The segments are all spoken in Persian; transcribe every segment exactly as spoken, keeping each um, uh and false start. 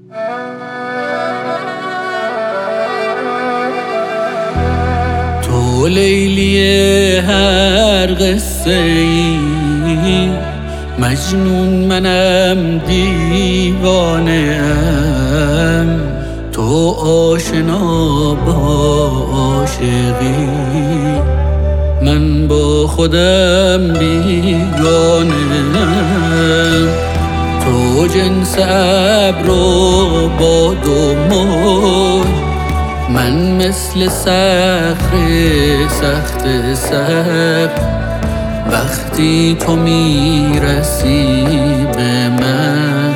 تو لیلی هر قصه ای، مجنون منم دیوانه ام. تو آشنا با عاشقی، من با خودم بیگانه ام. تو جنس ابر و باد و موج، من مثل صخره سخت سخت. وقتی تو میرسی به من،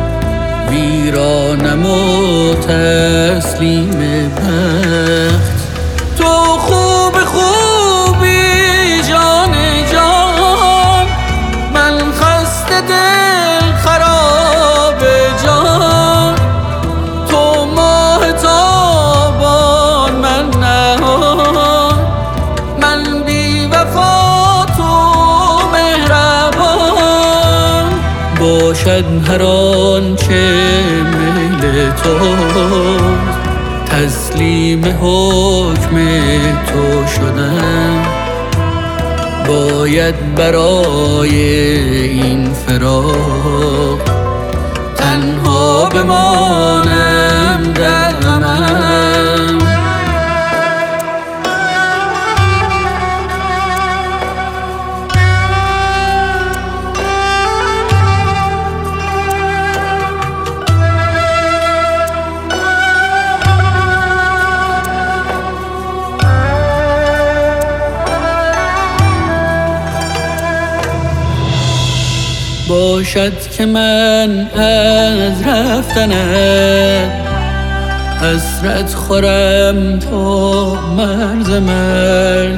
ویرانم و تسلیم بخت. تو خوب خوبی جان جان، من خسته دل خراب جان. تو ماه تابان، من نهان، من بی وفا تو مهربان. باشد هر آنچه میل توست، تسلیم حکم تو شدم. باید برای این فراق تنها بمانم در غمم. باشد که من از رفتنت حسرت خورم تا مرز مرگ.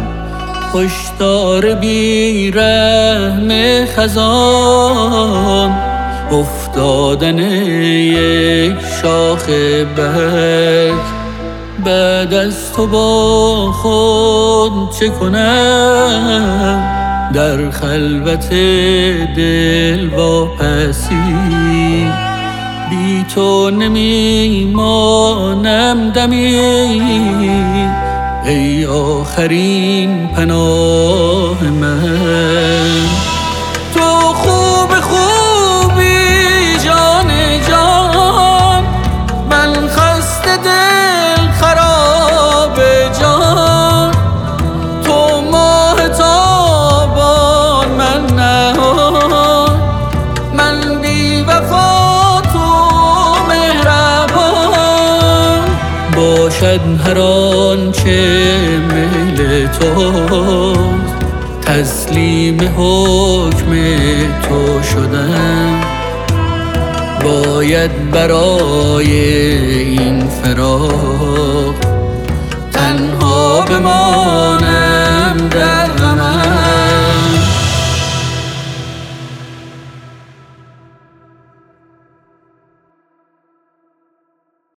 هشدار بی رحم خزان، افتادن یک شاخ برگ. بعد از تو با خود چه کنم، در خلوت دل واپسی. بی تو نمیمانم دمی، ای آخرین پناه من. تو خوب خوبی جان جان، من خسته دل خراب جان. تو ماه تابان، من نهان، من بی وفا تو مهربان. باشد هر آنچه میل توست، تسلیم حکم تو شدم. باید برای این فراق تنها بمانم